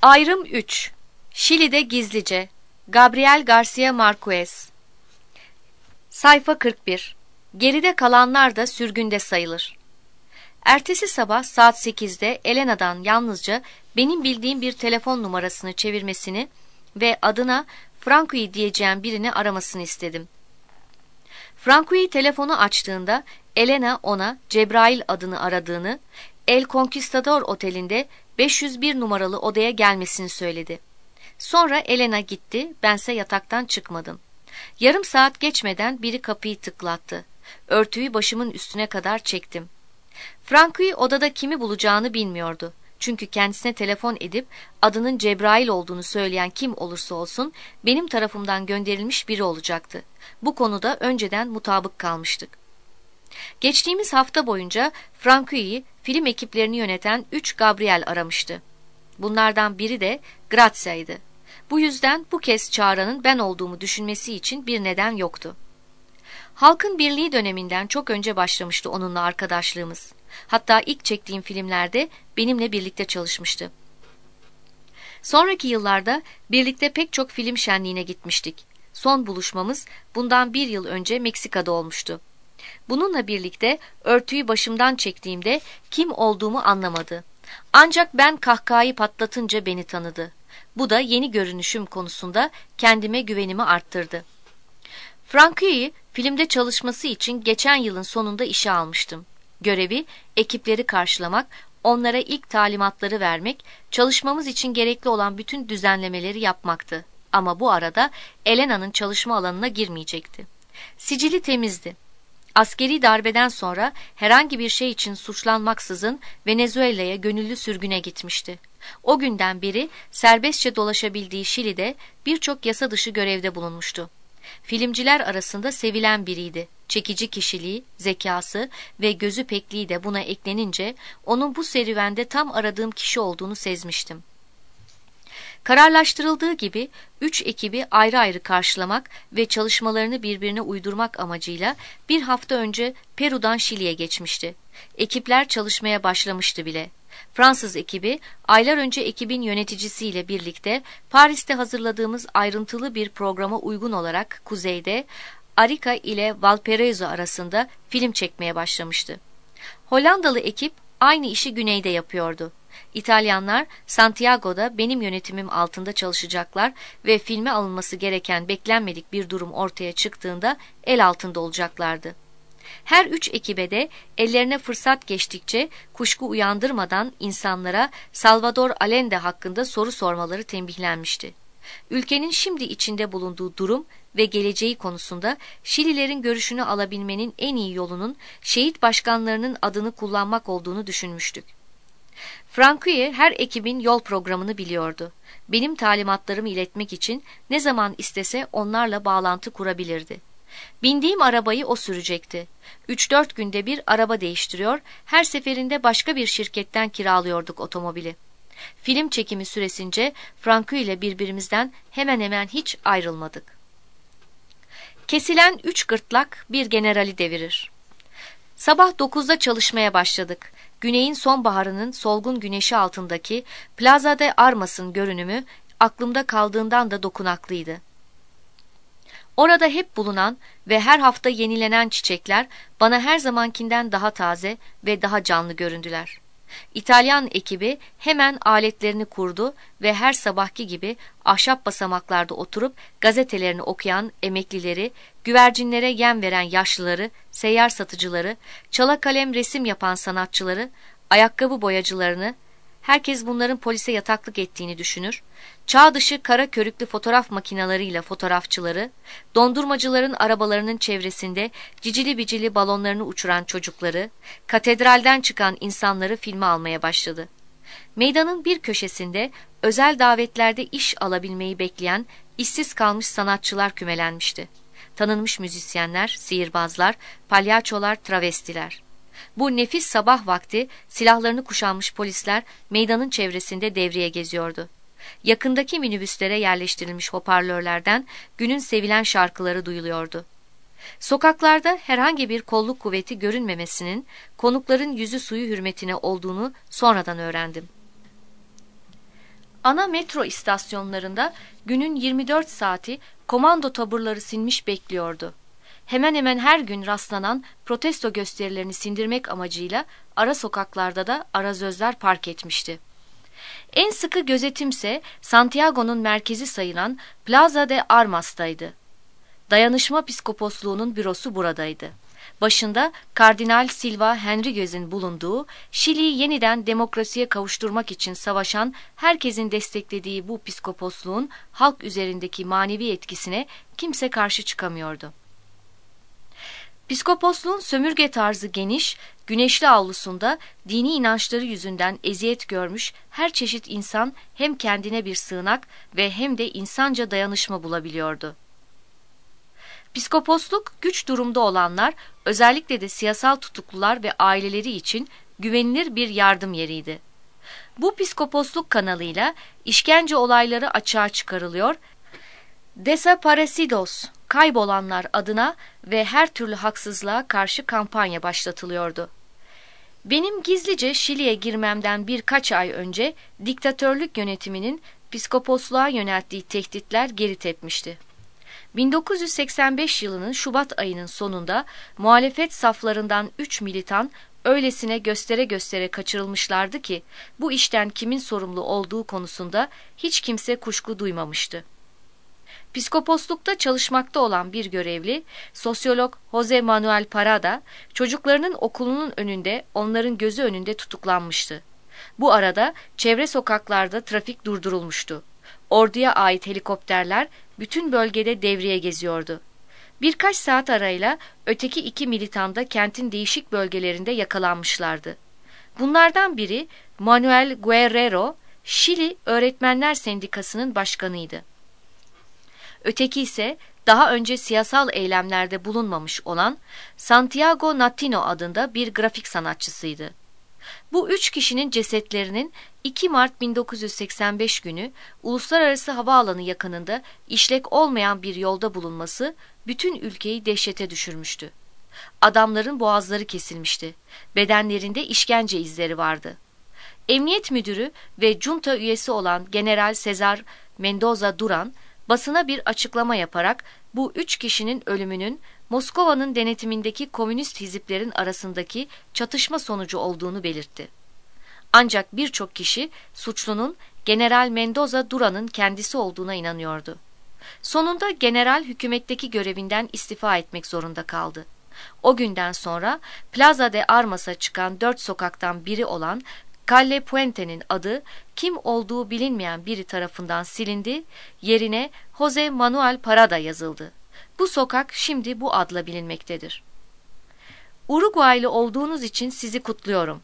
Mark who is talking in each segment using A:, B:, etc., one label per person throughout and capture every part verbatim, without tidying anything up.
A: Ayrım üç. Şili'de gizlice. Gabriel Garcia Marquez. Sayfa kırk bir. Geride kalanlar da sürgünde sayılır. Ertesi sabah saat sekizde Elena'dan yalnızca benim bildiğim bir telefon numarasını çevirmesini ve adına Franco'yu diyeceğim birini aramasını istedim. Franco'yu telefonu açtığında Elena ona Cebrail adını aradığını, El Conquistador otelinde beş yüz bir numaralı odaya gelmesini söyledi. Sonra Elena gitti, bense yataktan çıkmadım. Yarım saat geçmeden biri kapıyı tıklattı. Örtüyü başımın üstüne kadar çektim. Franco'yu odada kimi bulacağını bilmiyordu. Çünkü kendisine telefon edip adının Cebrail olduğunu söyleyen kim olursa olsun benim tarafımdan gönderilmiş biri olacaktı. Bu konuda önceden mutabık kalmıştık. Geçtiğimiz hafta boyunca Franco'yu film ekiplerini yöneten üç Gabriel aramıştı. Bunlardan biri de Grazia'ydı. Bu yüzden bu kez çağıranın ben olduğumu düşünmesi için bir neden yoktu. Halkın Birliği döneminden çok önce başlamıştı onunla arkadaşlığımız. Hatta ilk çektiğim filmlerde benimle birlikte çalışmıştı. Sonraki yıllarda birlikte pek çok film şenliğine gitmiştik. Son buluşmamız bundan bir yıl önce Meksika'da olmuştu. Bununla birlikte örtüyü başımdan çektiğimde kim olduğumu anlamadı. Ancak ben kahkahayı patlatınca beni tanıdı. Bu da yeni görünüşüm konusunda kendime güvenimi arttırdı. Franco'yu filmde çalışması için geçen yılın sonunda işe almıştım. Görevi ekipleri karşılamak, onlara ilk talimatları vermek, çalışmamız için gerekli olan bütün düzenlemeleri yapmaktı. Ama bu arada Elena'nın çalışma alanına girmeyecekti. Sicili temizdi. Askeri darbeden sonra herhangi bir şey için suçlanmaksızın Venezuela'ya gönüllü sürgüne gitmişti. O günden beri serbestçe dolaşabildiği Şili'de birçok yasa dışı görevde bulunmuştu. Filmciler arasında sevilen biriydi. Çekici kişiliği, zekası ve gözü pekliği de buna eklenince onun bu serüvende tam aradığım kişi olduğunu sezmiştim. Kararlaştırıldığı gibi üç ekibi ayrı ayrı karşılamak ve çalışmalarını birbirine uydurmak amacıyla bir hafta önce Peru'dan Şili'ye geçmişti. Ekipler çalışmaya başlamıştı bile. Fransız ekibi aylar önce ekibin yöneticisiyle birlikte Paris'te hazırladığımız ayrıntılı bir programa uygun olarak kuzeyde Arica ile Valparaiso arasında film çekmeye başlamıştı. Hollandalı ekip aynı işi güneyde yapıyordu. İtalyanlar Santiago'da benim yönetimim altında çalışacaklar ve filme alınması gereken beklenmedik bir durum ortaya çıktığında el altında olacaklardı. Her üç ekibe de ellerine fırsat geçtikçe kuşku uyandırmadan insanlara Salvador Allende hakkında soru sormaları tembihlenmişti. Ülkenin şimdi içinde bulunduğu durum ve geleceği konusunda Şililerin görüşünü alabilmenin en iyi yolunun şehit başkanlarının adını kullanmak olduğunu düşünmüştük. Franco'yu her ekibin yol programını biliyordu. Benim talimatlarımı iletmek için ne zaman istese onlarla bağlantı kurabilirdi. Bindiğim arabayı o sürecekti. Üç dört günde bir araba değiştiriyor, her seferinde başka bir şirketten kiralıyorduk otomobili. Film çekimi süresince Franco ile birbirimizden hemen hemen hiç ayrılmadık. Kesilen üç gırtlak bir generali devirir. Sabah dokuzda çalışmaya başladık. Güneyin sonbaharının solgun güneşi altındaki Plaza de Armas'ın görünümü aklımda kaldığından da dokunaklıydı. Orada hep bulunan ve her hafta yenilenen çiçekler bana her zamankinden daha taze ve daha canlı göründüler. İtalyan ekibi hemen aletlerini kurdu ve her sabahki gibi ahşap basamaklarda oturup gazetelerini okuyan emeklileri, güvercinlere yem veren yaşlıları, seyyar satıcıları, çala kalem resim yapan sanatçıları, ayakkabı boyacılarını, herkes bunların polise yataklık ettiğini düşünür, çağ dışı kara körüklü fotoğraf makinalarıyla fotoğrafçıları, dondurmacıların arabalarının çevresinde cicili bicili balonlarını uçuran çocukları, katedralden çıkan insanları filme almaya başladı. Meydanın bir köşesinde özel davetlerde iş alabilmeyi bekleyen işsiz kalmış sanatçılar kümelenmişti. Tanınmış müzisyenler, sihirbazlar, palyaçolar, travestiler. Bu nefis sabah vakti silahlarını kuşanmış polisler meydanın çevresinde devreye geziyordu. Yakındaki minibüslere yerleştirilmiş hoparlörlerden günün sevilen şarkıları duyuluyordu. Sokaklarda herhangi bir kolluk kuvveti görünmemesinin konukların yüzü suyu hürmetine olduğunu sonradan öğrendim. Ana metro istasyonlarında günün yirmi dört saati komando taburları sinmiş bekliyordu. Hemen hemen her gün rastlanan protesto gösterilerini sindirmek amacıyla ara sokaklarda da arazözler park etmişti. En sıkı gözetimse Santiago'nun merkezi sayılan Plaza de Armas'taydı. Dayanışma Piskoposluğu'nun bürosu buradaydı. Başında Kardinal Silva Henriquez'in bulunduğu, Şili'yi yeniden demokrasiye kavuşturmak için savaşan herkesin desteklediği bu piskoposluğun halk üzerindeki manevi etkisine kimse karşı çıkamıyordu. Piskoposluğun sömürge tarzı geniş, güneşli avlusunda dini inançları yüzünden eziyet görmüş her çeşit insan hem kendine bir sığınak ve hem de insanca dayanışma bulabiliyordu. Piskoposluk güç durumda olanlar, özellikle de siyasal tutuklular ve aileleri için güvenilir bir yardım yeriydi. Bu piskoposluk kanalıyla işkence olayları açığa çıkarılıyor, Desaparecidos, kaybolanlar adına ve her türlü haksızlığa karşı kampanya başlatılıyordu. Benim gizlice Şili'ye girmemden birkaç ay önce diktatörlük yönetiminin piskoposluğa yönelttiği tehditler geri tepmişti. bin dokuz yüz seksen beş yılının Şubat ayının sonunda muhalefet saflarından üç militan öylesine göstere göstere kaçırılmışlardı ki bu işten kimin sorumlu olduğu konusunda hiç kimse kuşku duymamıştı. Piskoposlukta çalışmakta olan bir görevli, sosyolog Jose Manuel Parada, çocuklarının okulunun önünde onların gözü önünde tutuklanmıştı. Bu arada çevre sokaklarda trafik durdurulmuştu. Orduya ait helikopterler bütün bölgede devriye geziyordu. Birkaç saat arayla öteki iki militan da kentin değişik bölgelerinde yakalanmışlardı. Bunlardan biri Manuel Guerrero, Şili Öğretmenler Sendikası'nın başkanıydı. Öteki ise daha önce siyasal eylemlerde bulunmamış olan Santiago Natino adında bir grafik sanatçısıydı. Bu üç kişinin cesetlerinin iki Mart bin dokuz yüz seksen beş günü Uluslararası Havaalanı yakınında işlek olmayan bir yolda bulunması bütün ülkeyi dehşete düşürmüştü. Adamların boğazları kesilmişti. Bedenlerinde işkence izleri vardı. Emniyet müdürü ve junta üyesi olan General Cesar Mendoza Duran, basına bir açıklama yaparak bu üç kişinin ölümünün Moskova'nın denetimindeki komünist hiziplerin arasındaki çatışma sonucu olduğunu belirtti. Ancak birçok kişi suçlunun General Mendoza Duran'ın kendisi olduğuna inanıyordu. Sonunda general hükümetteki görevinden istifa etmek zorunda kaldı. O günden sonra Plaza de Armas'a çıkan dört sokaktan biri olan Calle Puente'nin adı kim olduğu bilinmeyen biri tarafından silindi, yerine Jose Manuel Parada yazıldı. Bu sokak şimdi bu adla bilinmektedir. Uruguaylı olduğunuz için sizi kutluyorum.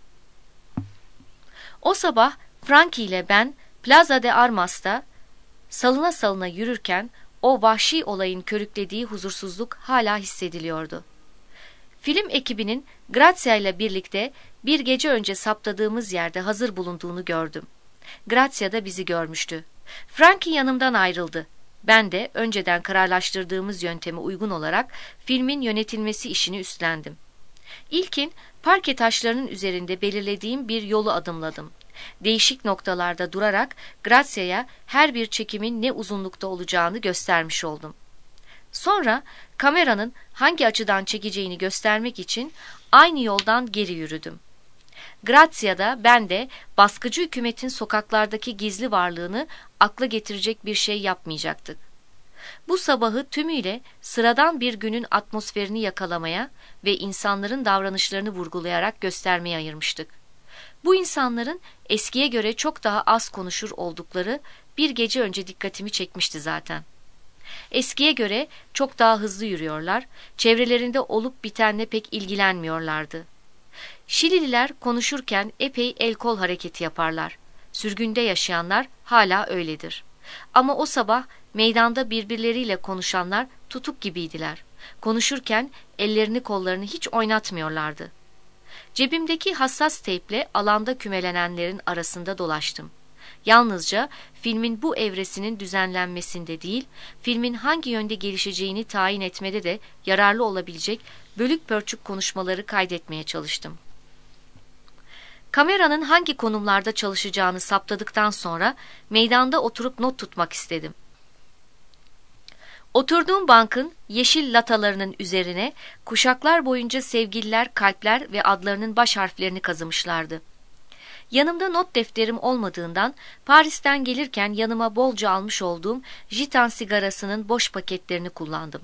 A: O sabah Frankie ile ben Plaza de Armas'ta salına salına yürürken o vahşi olayın körüklediği huzursuzluk hala hissediliyordu. Film ekibinin Grazia ile birlikte bir gece önce saptadığımız yerde hazır bulunduğunu gördüm. Grazia da bizi görmüştü. Frankie yanımdan ayrıldı. Ben de önceden kararlaştırdığımız yönteme uygun olarak filmin yönetilmesi işini üstlendim. İlkin parke taşlarının üzerinde belirlediğim bir yolu adımladım. Değişik noktalarda durarak Grazia'ya her bir çekimin ne uzunlukta olacağını göstermiş oldum. Sonra kameranın hangi açıdan çekeceğini göstermek için aynı yoldan geri yürüdüm. Grazia'da ben de baskıcı hükümetin sokaklardaki gizli varlığını akla getirecek bir şey yapmayacaktık. Bu sabahı tümüyle sıradan bir günün atmosferini yakalamaya ve insanların davranışlarını vurgulayarak göstermeye ayırmıştık. Bu insanların eskiye göre çok daha az konuşur oldukları bir gece önce dikkatimi çekmişti zaten. Eskiye göre çok daha hızlı yürüyorlar, çevrelerinde olup bitenle pek ilgilenmiyorlardı. Şilililer konuşurken epey el kol hareketi yaparlar. Sürgünde yaşayanlar hala öyledir. Ama o sabah meydanda birbirleriyle konuşanlar tutuk gibiydiler. Konuşurken ellerini kollarını hiç oynatmıyorlardı. Cebimdeki hassas teyple alanda kümelenenlerin arasında dolaştım. Yalnızca filmin bu evresinin düzenlenmesinde değil, filmin hangi yönde gelişeceğini tayin etmede de yararlı olabilecek bölük pörçük konuşmaları kaydetmeye çalıştım. Kameranın hangi konumlarda çalışacağını saptadıktan sonra meydanda oturup not tutmak istedim. Oturduğum bankın yeşil latalarının üzerine kuşaklar boyunca sevgililer kalpler ve adlarının baş harflerini kazımışlardı. Yanımda not defterim olmadığından Paris'ten gelirken yanıma bolca almış olduğum Gitan sigarasının boş paketlerini kullandım.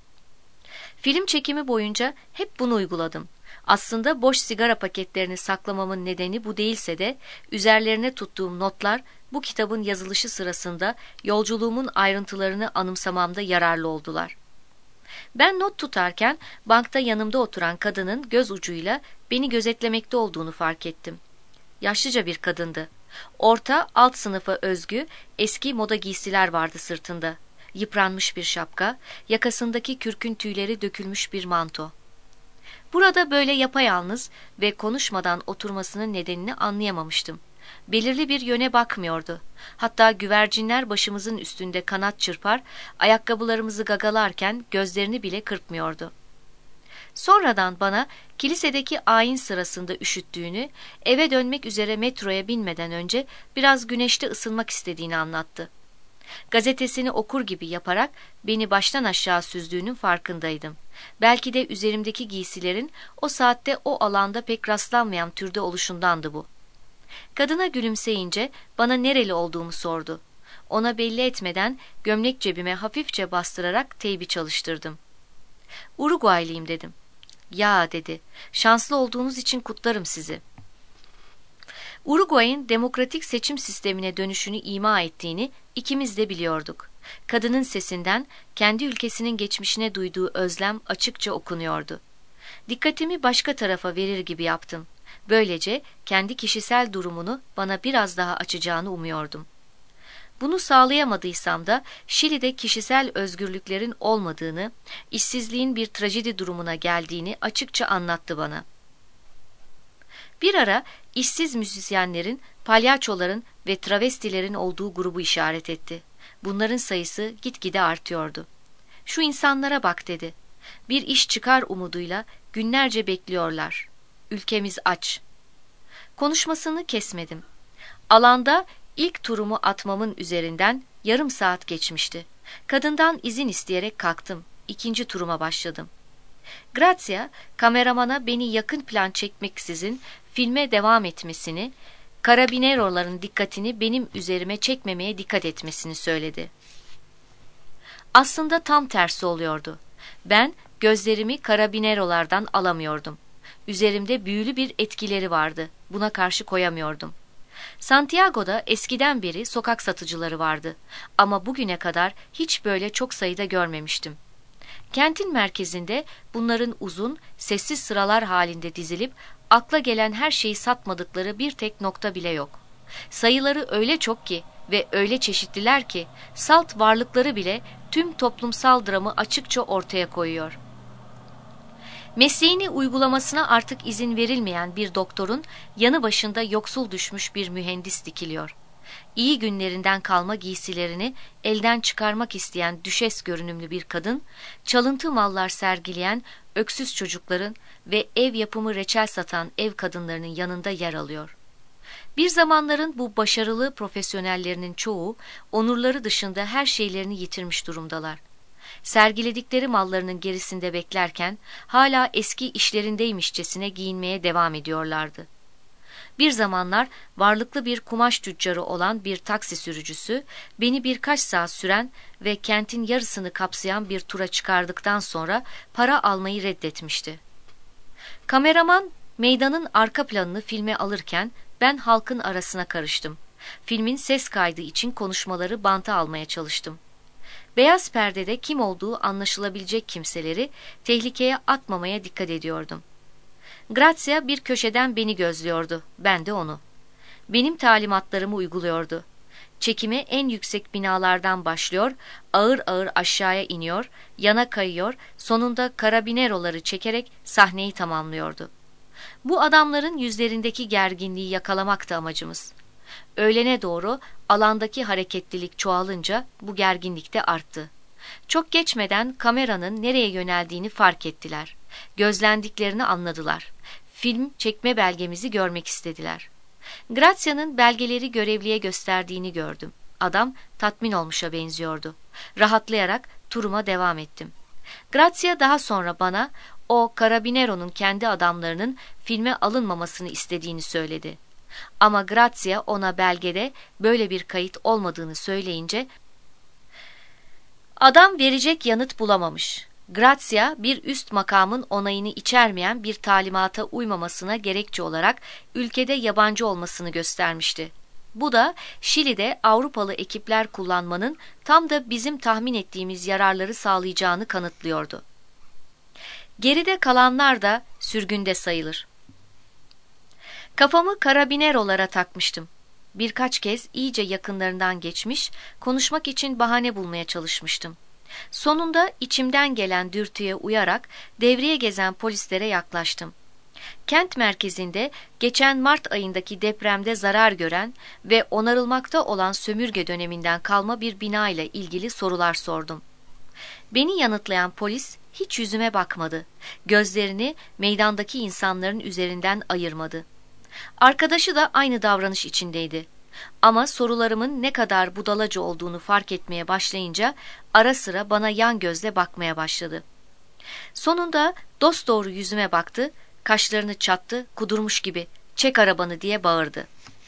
A: Film çekimi boyunca hep bunu uyguladım. Aslında boş sigara paketlerini saklamamın nedeni bu değilse de üzerlerine tuttuğum notlar bu kitabın yazılışı sırasında yolculuğumun ayrıntılarını anımsamamda yararlı oldular. Ben not tutarken bankta yanımda oturan kadının göz ucuyla beni gözetlemekte olduğunu fark ettim. Yaşlıca bir kadındı. Orta alt sınıfa özgü eski moda giysiler vardı sırtında. Yıpranmış bir şapka, yakasındaki kürkün tüyleri dökülmüş bir manto. Burada böyle yapayalnız ve konuşmadan oturmasının nedenini anlayamamıştım. Belirli bir yöne bakmıyordu. Hatta güvercinler başımızın üstünde kanat çırpar, ayakkabılarımızı gagalarken gözlerini bile kırpmıyordu. Sonradan bana kilisedeki ayin sırasında üşüttüğünü, eve dönmek üzere metroya binmeden önce biraz güneşte ısınmak istediğini anlattı. Gazetesini okur gibi yaparak beni baştan aşağı süzdüğünün farkındaydım. Belki de üzerimdeki giysilerin o saatte o alanda pek rastlanmayan türde oluşundandı bu. Kadına gülümseyince bana nereli olduğumu sordu. Ona belli etmeden gömlek cebime hafifçe bastırarak teybi çalıştırdım. Uruguaylıyım dedim. Ya dedi, şanslı olduğunuz için kutlarım sizi. Uruguay'ın demokratik seçim sistemine dönüşünü ima ettiğini ikimiz de biliyorduk. Kadının sesinden kendi ülkesinin geçmişine duyduğu özlem açıkça okunuyordu. Dikkatimi başka tarafa verir gibi yaptım. Böylece kendi kişisel durumunu bana biraz daha açacağını umuyordum. Bunu sağlayamadıysam da Şili'de kişisel özgürlüklerin olmadığını, işsizliğin bir trajedi durumuna geldiğini açıkça anlattı bana. Bir ara işsiz müzisyenlerin, palyaçoların ve travestilerin olduğu grubu işaret etti. Bunların sayısı gitgide artıyordu. Şu insanlara bak dedi. Bir iş çıkar umuduyla günlerce bekliyorlar. Ülkemiz aç. Konuşmasını kesmedim. Alanda ilk turumu atmamın üzerinden yarım saat geçmişti. Kadından izin isteyerek kalktım. İkinci turuma başladım. Grazia, kameramana beni yakın plan çekmeksizin filme devam etmesini, karabineroların dikkatini benim üzerime çekmemeye dikkat etmesini söyledi. Aslında tam tersi oluyordu. Ben gözlerimi karabinerolardan alamıyordum. Üzerimde büyülü bir etkileri vardı. Buna karşı koyamıyordum. Santiago'da eskiden beri sokak satıcıları vardı. Ama bugüne kadar hiç böyle çok sayıda görmemiştim. Kentin merkezinde bunların uzun, sessiz sıralar halinde dizilip akla gelen her şeyi satmadıkları bir tek nokta bile yok. Sayıları öyle çok ki ve öyle çeşitliler ki salt varlıkları bile tüm toplumsal dramı açıkça ortaya koyuyor. Mesleğini uygulamasına artık izin verilmeyen bir doktorun yanı başında yoksul düşmüş bir mühendis dikiliyor. İyi günlerinden kalma giysilerini elden çıkarmak isteyen düşes görünümlü bir kadın, çalıntı mallar sergileyen öksüz çocukların ve ev yapımı reçel satan ev kadınlarının yanında yer alıyor. Bir zamanların bu başarılı profesyonellerinin çoğu, onurları dışında her şeylerini yitirmiş durumdalar. Sergiledikleri mallarının gerisinde beklerken, hala eski işlerindeymişçesine giyinmeye devam ediyorlardı. Bir zamanlar varlıklı bir kumaş tüccarı olan bir taksi sürücüsü, beni birkaç saat süren ve kentin yarısını kapsayan bir tura çıkardıktan sonra para almayı reddetmişti. Kameraman, meydanın arka planını filme alırken ben halkın arasına karıştım. Filmin ses kaydı için konuşmaları banta almaya çalıştım. Beyaz perdede kim olduğu anlaşılabilecek kimseleri tehlikeye atmamaya dikkat ediyordum. Grazia bir köşeden beni gözlüyordu, ben de onu. Benim talimatlarımı uyguluyordu. Çekime en yüksek binalardan başlıyor, ağır ağır aşağıya iniyor, yana kayıyor, sonunda karabineroları çekerek sahneyi tamamlıyordu. Bu adamların yüzlerindeki gerginliği yakalamak da amacımız. Öğlene doğru alandaki hareketlilik çoğalınca bu gerginlik de arttı. Çok geçmeden kameranın nereye yöneldiğini fark ettiler. Gözlendiklerini anladılar. film çekme belgemizi görmek istediler. Grazia'nın belgeleri görevliye gösterdiğini gördüm. Adam tatmin olmuşa benziyordu. Rahatlayarak turuma devam ettim. Grazia daha sonra bana o Carabinero'nun kendi adamlarının filme alınmamasını istediğini söyledi. Ama Grazia ona belgede böyle bir kayıt olmadığını söyleyince adam verecek yanıt bulamamış. Grazia bir üst makamın onayını içermeyen bir talimata uymamasına gerekçe olarak ülkede yabancı olmasını göstermişti. Bu da Şili'de Avrupalı ekipler kullanmanın tam da bizim tahmin ettiğimiz yararları sağlayacağını kanıtlıyordu. Geride kalanlar da sürgünde sayılır. Kafamı karabinerolara takmıştım. Birkaç kez iyice yakınlarından geçmiş, konuşmak için bahane bulmaya çalışmıştım. Sonunda içimden gelen dürtüye uyarak devreye gezen polislere yaklaştım. Kent merkezinde geçen Mart ayındaki depremde zarar gören ve onarılmakta olan sömürge döneminden kalma bir bina ile ilgili sorular sordum. Beni yanıtlayan polis hiç yüzüme bakmadı. Gözlerini meydandaki insanların üzerinden ayırmadı. Arkadaşı da aynı davranış içindeydi. Ama sorularımın ne kadar budalaca olduğunu fark etmeye başlayınca ara sıra bana yan gözle bakmaya başladı. Sonunda dosdoğru yüzüme baktı, kaşlarını çattı, kudurmuş gibi "Çek arabanı" diye bağırdı.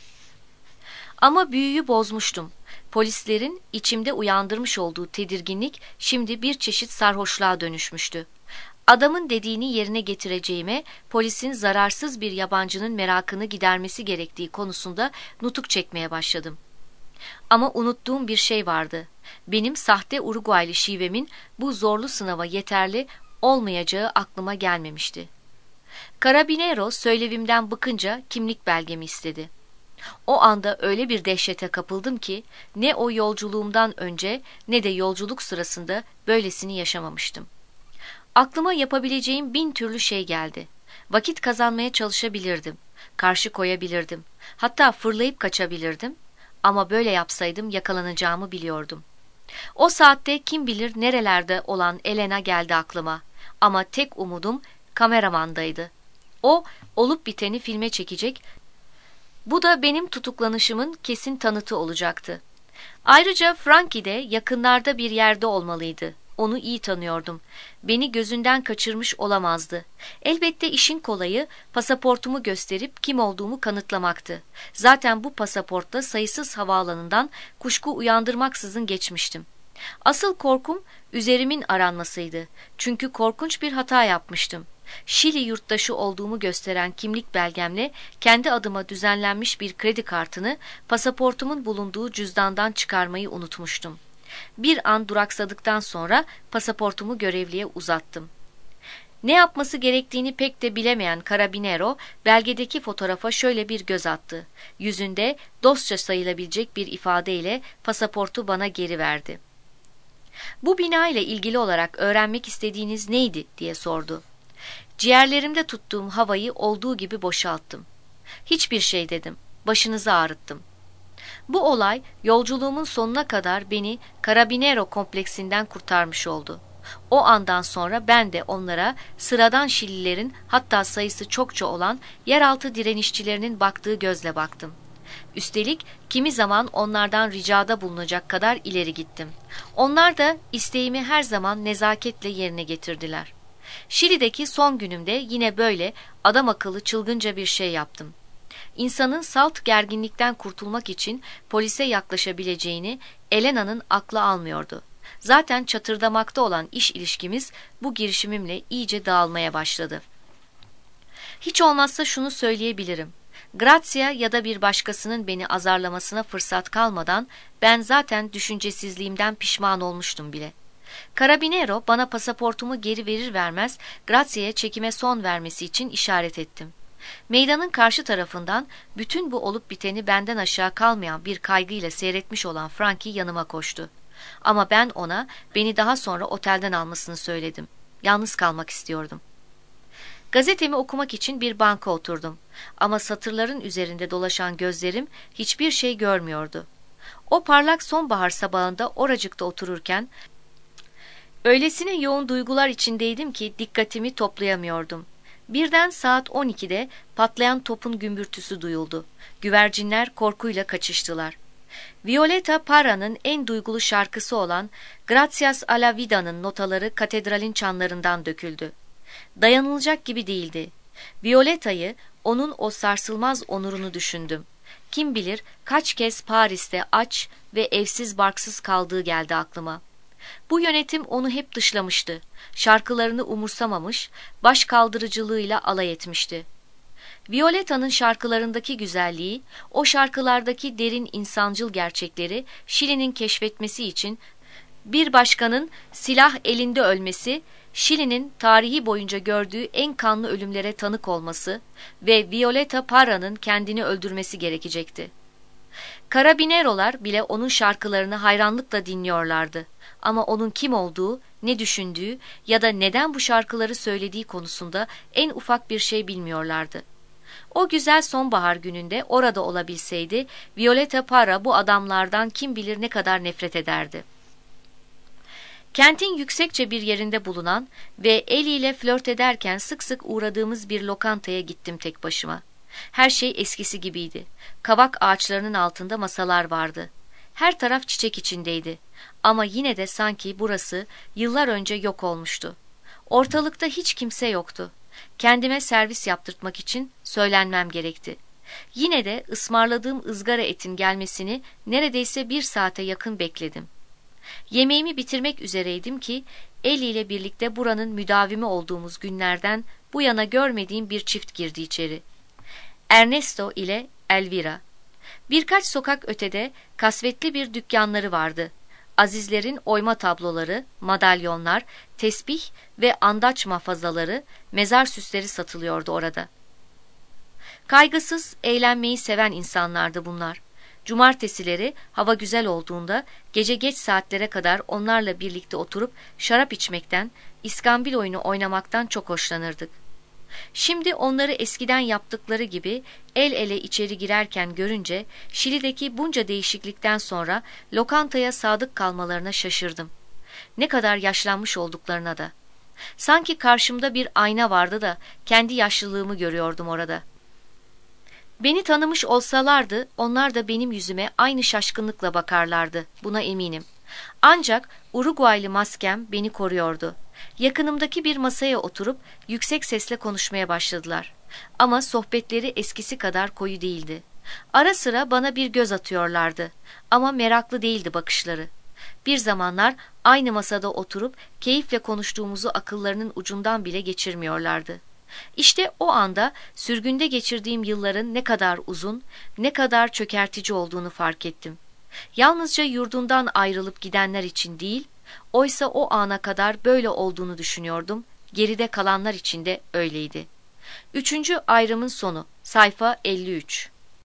A: Ama büyüyü bozmuştum. Polislerin içimde uyandırmış olduğu tedirginlik şimdi bir çeşit sarhoşluğa dönüşmüştü. Adamın dediğini yerine getireceğime, polisin zararsız bir yabancının merakını gidermesi gerektiği konusunda nutuk çekmeye başladım. Ama unuttuğum bir şey vardı. Benim sahte Uruguaylı şivemin bu zorlu sınava yeterli olmayacağı aklıma gelmemişti. Carabinero söylevimden bıkınca kimlik belgemi istedi. O anda öyle bir dehşete kapıldım ki ne o yolculuğumdan önce ne de yolculuk sırasında böylesini yaşamamıştım. Aklıma yapabileceğim bin türlü şey geldi. Vakit kazanmaya çalışabilirdim. Karşı koyabilirdim. Hatta fırlayıp kaçabilirdim. Ama böyle yapsaydım yakalanacağımı biliyordum. O saatte kim bilir nerelerde olan Elena geldi aklıma. Ama tek umudum kameramandaydı. O olup biteni filme çekecek. Bu da benim tutuklanışımın kesin tanıtı olacaktı. Ayrıca Frankie de yakınlarda bir yerde olmalıydı. Onu iyi tanıyordum. Beni gözünden kaçırmış olamazdı. Elbette işin kolayı pasaportumu gösterip kim olduğumu kanıtlamaktı. Zaten bu pasaportla sayısız havaalanından kuşku uyandırmaksızın geçmiştim. Asıl korkum üzerimin aranmasıydı. Çünkü korkunç bir hata yapmıştım. Şili yurttaşı olduğumu gösteren kimlik belgemle kendi adıma düzenlenmiş bir kredi kartını pasaportumun bulunduğu cüzdandan çıkarmayı unutmuştum. Bir an duraksadıktan sonra pasaportumu görevliye uzattım. Ne yapması gerektiğini pek de bilemeyen Carabinero belgedeki fotoğrafa şöyle bir göz attı. Yüzünde dostça sayılabilecek bir ifadeyle pasaportu bana geri verdi. "Bu bina ile ilgili olarak öğrenmek istediğiniz neydi?" diye sordu. Ciğerlerimde tuttuğum havayı olduğu gibi boşalttım. "Hiçbir şey" dedim. "Başınızı ağrıttım." Bu olay yolculuğumun sonuna kadar beni Carabinero kompleksinden kurtarmış oldu. O andan sonra ben de onlara sıradan Şililerin, hatta sayısı çokça olan yeraltı direnişçilerinin baktığı gözle baktım. Üstelik kimi zaman onlardan ricada bulunacak kadar ileri gittim. Onlar da isteğimi her zaman nezaketle yerine getirdiler. Şili'deki son günümde yine böyle adam akıllı çılgınca bir şey yaptım. İnsanın salt gerginlikten kurtulmak için polise yaklaşabileceğini Elena'nın aklı almıyordu. Zaten çatırdamakta olan iş ilişkimiz bu girişimimle iyice dağılmaya başladı. Hiç olmazsa şunu söyleyebilirim. Grazia ya da bir başkasının beni azarlamasına fırsat kalmadan ben zaten düşüncesizliğimden pişman olmuştum bile. Carabinero bana pasaportumu geri verir vermez Grazia'ya çekime son vermesi için işaret ettim. Meydanın karşı tarafından bütün bu olup biteni benden aşağı kalmayan bir kaygıyla seyretmiş olan Frankie yanıma koştu. Ama ben ona beni daha sonra otelden almasını söyledim. Yalnız kalmak istiyordum. Gazetemi okumak için bir banka oturdum. Ama satırların üzerinde dolaşan gözlerim hiçbir şey görmüyordu. O parlak sonbahar sabahında oracıkta otururken öylesine yoğun duygular içindeydim ki dikkatimi toplayamıyordum. Birden saat on ikide patlayan topun gümbürtüsü duyuldu. Güvercinler korkuyla kaçıştılar. Violeta Parra'nın en duygulu şarkısı olan Gracias a la Vida'nın notaları katedralin çanlarından döküldü. Dayanılacak gibi değildi. Violeta'yı, onun o sarsılmaz onurunu düşündüm. Kim bilir kaç kez Paris'te aç ve evsiz barksız kaldığı geldi aklıma. Bu yönetim onu hep dışlamıştı. Şarkılarını umursamamış, baş kaldırıcılığıyla alay etmişti. Violeta'nın şarkılarındaki güzelliği, o şarkılardaki derin insancıl gerçekleri Şili'nin keşfetmesi için bir başkanın silah elinde ölmesi, Şili'nin tarihi boyunca gördüğü en kanlı ölümlere tanık olması ve Violeta Parra'nın kendini öldürmesi gerekecekti. Karabinerolar bile onun şarkılarını hayranlıkla dinliyorlardı. Ama onun kim olduğu, ne düşündüğü ya da neden bu şarkıları söylediği konusunda en ufak bir şey bilmiyorlardı. O güzel sonbahar gününde orada olabilseydi, Violeta Parra bu adamlardan kim bilir ne kadar nefret ederdi. Kentin yüksekçe bir yerinde bulunan ve Ellie ile flört ederken sık sık uğradığımız bir lokantaya gittim tek başıma. Her şey eskisi gibiydi. Kavak ağaçlarının altında masalar vardı. Her taraf çiçek içindeydi. Ama yine de sanki burası yıllar önce yok olmuştu. Ortalıkta hiç kimse yoktu. Kendime servis yaptırtmak için söylenmem gerekti. Yine de ısmarladığım ızgara etin gelmesini neredeyse bir saate yakın bekledim. Yemeğimi bitirmek üzereydim ki Ellie ile birlikte buranın müdavimi olduğumuz günlerden bu yana görmediğim bir çift girdi içeri. Ernesto ile Elvira. Birkaç sokak ötede kasvetli bir dükkanları vardı. Azizlerin oyma tabloları, madalyonlar, tesbih ve andaç mahfazaları, mezar süsleri satılıyordu orada. Kaygısız, eğlenmeyi seven insanlardı bunlar. Cumartesileri hava güzel olduğunda gece geç saatlere kadar onlarla birlikte oturup şarap içmekten, iskambil oyunu oynamaktan çok hoşlanırdık. Şimdi onları eskiden yaptıkları gibi el ele içeri girerken görünce Şili'deki bunca değişiklikten sonra lokantaya sadık kalmalarına şaşırdım. Ne kadar yaşlanmış olduklarına da. Sanki karşımda bir ayna vardı da kendi yaşlılığımı görüyordum orada. Beni tanımış olsalardı onlar da benim yüzüme aynı şaşkınlıkla bakarlardı, buna eminim. Ancak Uruguaylı maskem beni koruyordu. Yakınımdaki bir masaya oturup yüksek sesle konuşmaya başladılar. Ama sohbetleri eskisi kadar koyu değildi. Ara sıra bana bir göz atıyorlardı. Ama meraklı değildi bakışları. Bir zamanlar aynı masada oturup keyifle konuştuğumuzu akıllarının ucundan bile geçirmiyorlardı. İşte o anda sürgünde geçirdiğim yılların ne kadar uzun, ne kadar çökertici olduğunu fark ettim. Yalnızca yurdundan ayrılıp gidenler için değil, oysa o ana kadar böyle olduğunu düşünüyordum, geride kalanlar için de öyleydi. Üçüncü ayrımın sonu, sayfa elli üç.